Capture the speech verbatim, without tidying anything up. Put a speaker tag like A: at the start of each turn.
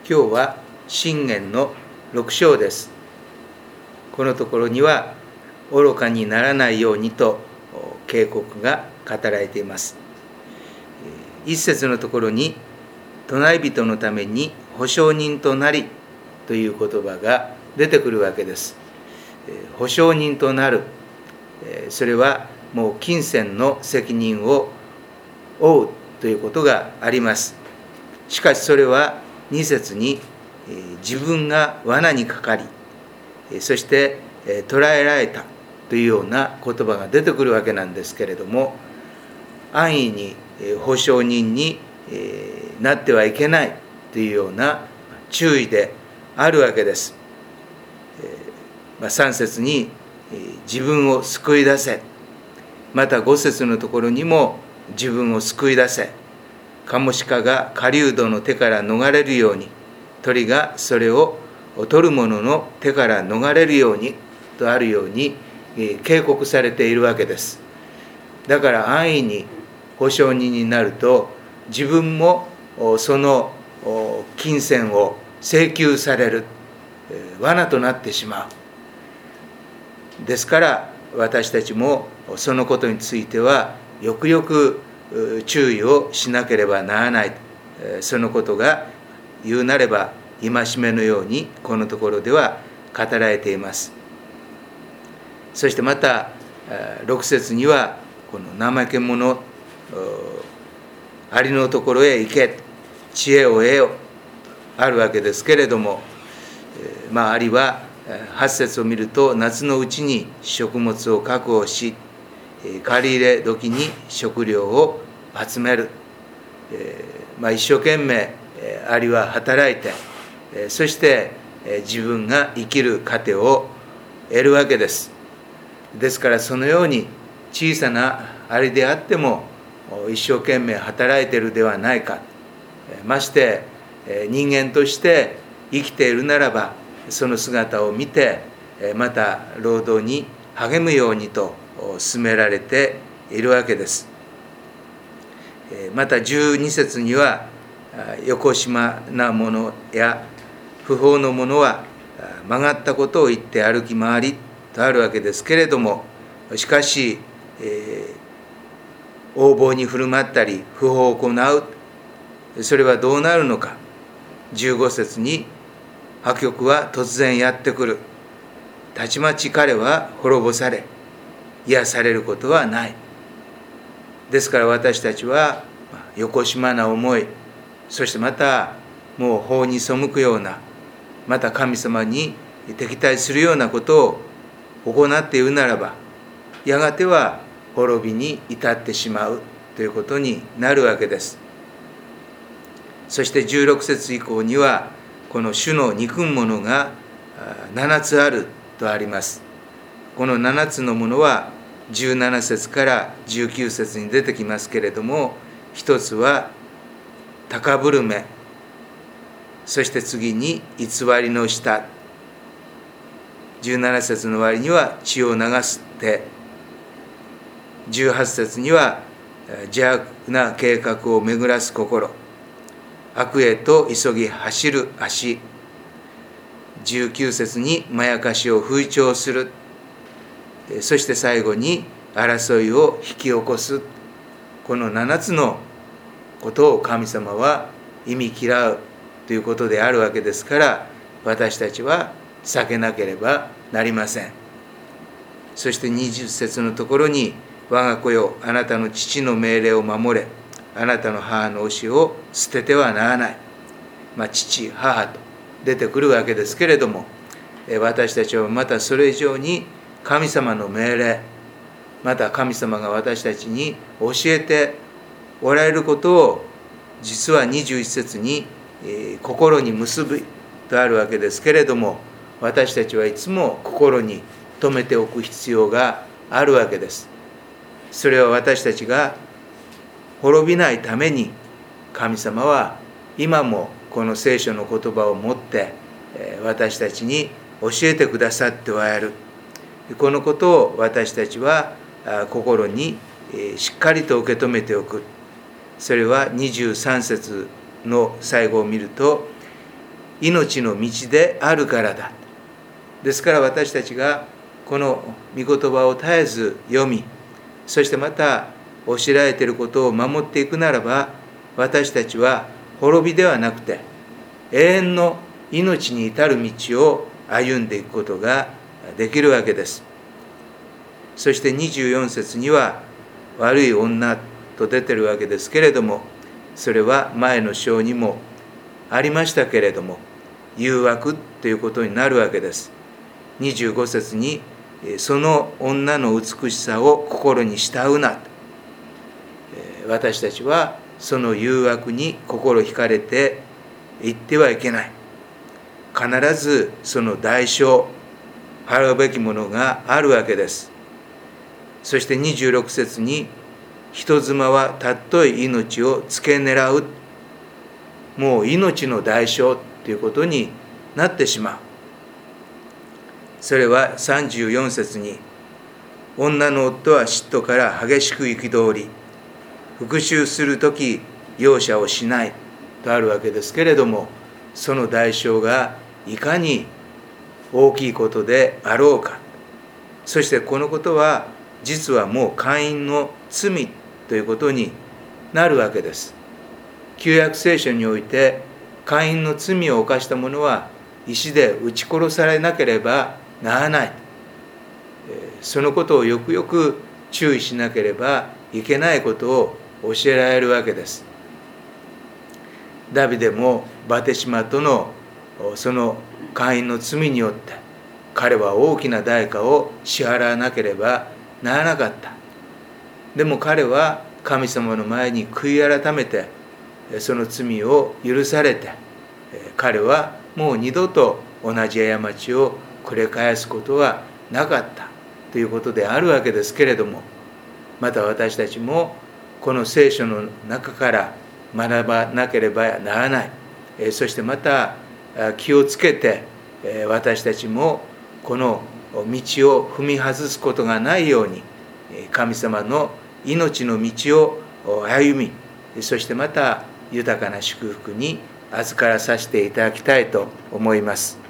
A: 今日は箴言のろく章です。このところには愚かにならないようにと警告が語られています。一節のところに隣人のために保証人となりという言葉が出てくるわけです。保証人となる、それはもう金銭の責任を負うということがあります。しかしそれはに節に自分が罠にかかり、そして捕らえられたというような言葉が出てくるわけなんですけれども、安易に保証人になってはいけないというような注意であるわけです。さん節に自分を救い出せ、またご節のところにも自分を救い出せ、カモシカが狩人の手から逃れるように、鳥がそれを取る者の手から逃れるようにとあるように警告されているわけです。だから安易に保証人になると、自分もその金銭を請求される罠となってしまう。ですから私たちもそのことについてはよくよく注意をしなければならない。そのことが言うなれば戒めのようにこのところでは語られています。そしてまたろく節にはこの怠け者、ありのところへ行け、知恵を得よあるわけですけれども、まああるいははち節を見ると、夏のうちに食物を確保し、借り入れ時に食料を集める、まあ、一生懸命あるいは働いて、そして自分が生きる糧を得るわけです。ですからそのように小さなあれであっても一生懸命働いているではないか。まして人間として生きているならば、その姿を見てまた労働に励むようにと勧められているわけです。またじゅうに節には、よこしまなものや不法のものは曲がったことを言って歩き回りとあるわけですけれども、しかし、えー、横暴に振る舞ったり不法を行う、それはどうなるのか。じゅうご節に破局は突然やってくる、たちまち彼は滅ぼされ癒されることはない。ですから私たちはよこしまな思い、そしてまたもう法に背くような、また神様に敵対するようなことを行っているならば、やがては滅びに至ってしまうということになるわけです。そしてじゅうろく節以降には、この主の憎むものがななつあるとあります。このななつのものはじゅうなな節からじゅうきゅう節に出てきますけれども、一つは高ぶる目、そして次に偽りの舌、じゅうなな節の終わりには血を流す手、じゅうはち節には邪悪な計画を巡らす心、悪へと急ぎ走る足、じゅうきゅう節にまやかしを吹聴する、そして最後に争いを引き起こす。このななつのことを神様は忌み嫌うということであるわけですから、私たちは避けなければなりません。そしてにじゅう節のところに、我が子よ、あなたの父の命令を守れ、あなたの母の教えを捨ててはならない。まあ、父、母と出てくるわけですけれども、私たちはまたそれ以上に神様の命令、また神様が私たちに教えておられることを、実はにじゅういち節に、えー、心に結ぶとあるわけですけれども、私たちはいつも心に留めておく必要があるわけです。それは私たちが滅びないために、神様は今もこの聖書の言葉を持って私たちに教えてくださっておられる。このことを私たちは心にしっかりと受け止めておく。それはにじゅうさん節の最後を見ると、 命の道であるからだ。ですから私たちがこの御言葉を絶えず読み、そしてまた教えられていることを守っていくならば、私たちは滅びではなくて永遠の命に至る道を歩んでいくことができるわけです。そしてにじゅうよん節には悪い女と出ているわけですけれども、それは前の章にもありましたけれども、誘惑ということになるわけです。にじゅうご節にその女の美しさを心に慕うな。私たちはその誘惑に心惹かれていってはいけない。必ずその代償、払うべきものがあるわけです。そしてにじゅうろく節に、人妻はたっとい命を付け狙う。もう命の代償ということになってしまう。それはさんじゅうよん節に、女の夫は嫉妬から激しく憤り、復讐するとき容赦をしないとあるわけですけれども、その代償がいかに大きいことであろうか。そしてこのことは実はもう姦淫の罪ということになるわけです。旧約聖書において姦淫の罪を犯した者は石で撃ち殺されなければならない。そのことをよくよく注意しなければいけないことを教えられるわけです。ダビデもバテシマとのその姦淫の罪によって彼は大きな代価を支払わなければならなかった。でも彼は神様の前に悔い改めてその罪を許されて、彼はもう二度と同じ過ちを繰り返すことはなかったということであるわけですけれども、また私たちもこの聖書の中から学ばなければならない。そしてまた気をつけて私たちもこの道を踏み外すことがないように、神様の命の道を歩み、そしてまた豊かな祝福に預からさせていただきたいと思います。